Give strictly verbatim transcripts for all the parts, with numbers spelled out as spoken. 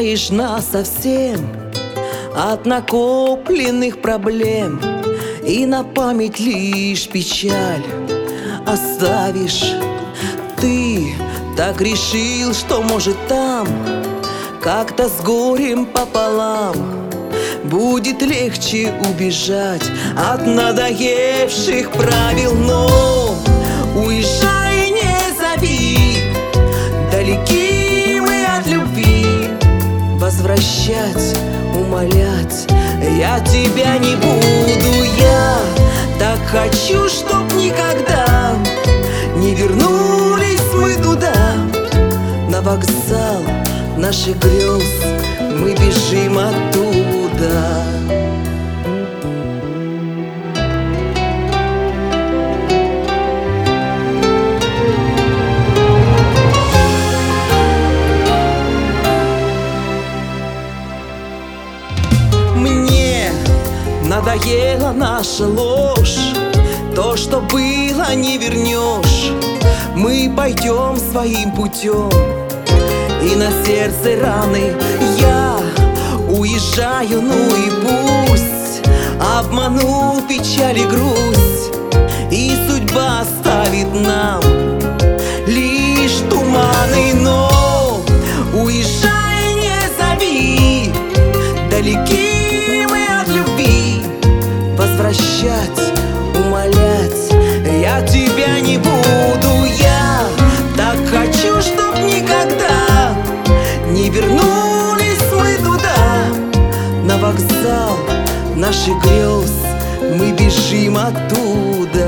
избавишь нас совсем от накопленных проблем, и на память лишь печаль оставишь. Ты так решил, что может там как-то с горем пополам будет легче убежать от надоевших правил. Но уезжай, не зови, далеки мы от любви. Возвращать, умолять я тебя не буду. Я так хочу, чтоб никогда не вернулись мы туда, на вокзал наших грез мы бежим оттуда. Мне надоела наша ложь, то, что было, не вернешь. Мы пойдем своим путем, и на сердце раны. Я уезжаю, ну и пусть обманул печаль и грусть, и судьба оставит нам лишь туманы. Но уезжай, не зови, далеки мы от любви. Возвращать, умолять я тебя не буду. Я так хочу, чтоб никогда не вернулись мы туда, на вокзал наших грез мы бежим оттуда.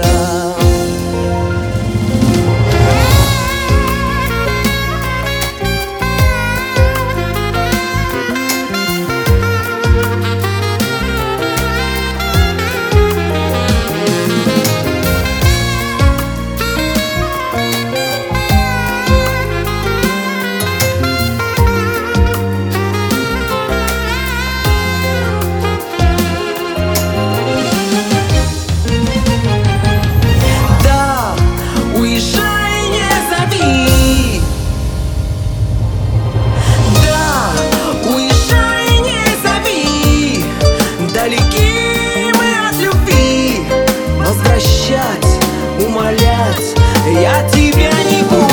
Далеки мы от любви. Возвращать, умолять я тебя не буду.